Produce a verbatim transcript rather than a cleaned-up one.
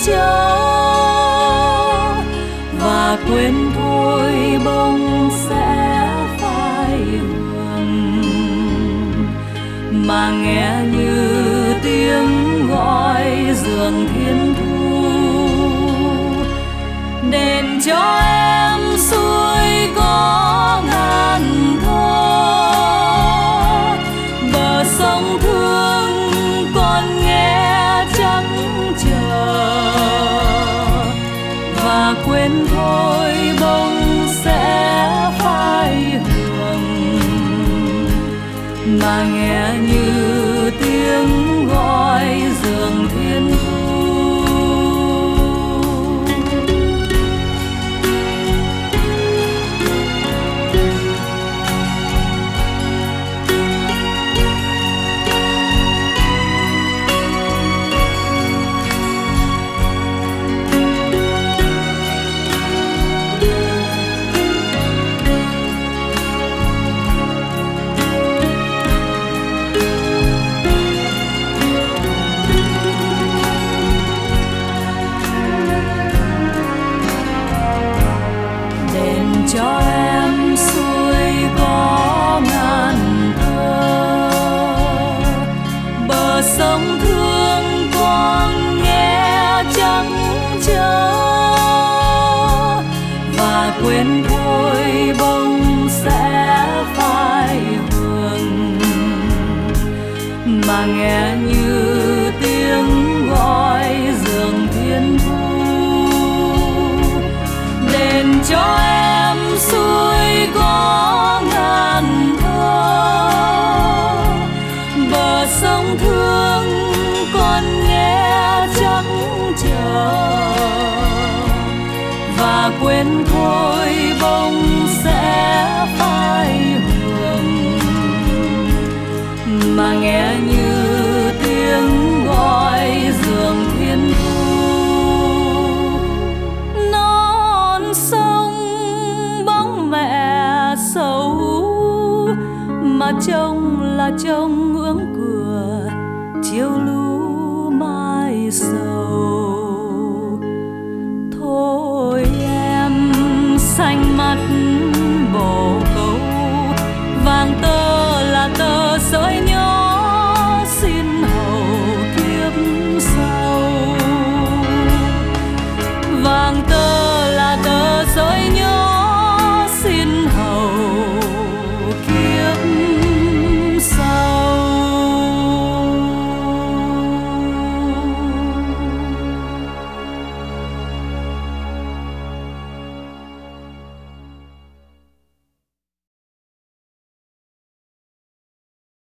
chờ và quên thôi bông sẽ phai hương, mà nghe như tiếng gọi giường thiên thu. Đền cho em xuôi có ngàn thơ, bờ sông thương còn nghe trắng chờ và quên thôi bông sẽ phai hương, mà nghe như tiếng gọi giường thiên thu. Cho em xuôi có ngàn thơ, bờ sông thương con nghe trắng chờ và quên thôi bông sẽ phai hương, mà nghe như tiếng gọi giường thiên thu. Đền cho em xuôi có ngàn thơ, bờ sông thương còn nghe trắng chờ và quên thôi bông sẽ phai hương, mà nghe như tiếng gọi giường thiên thu. Non sông bóng mẹ sầu mà trông là trông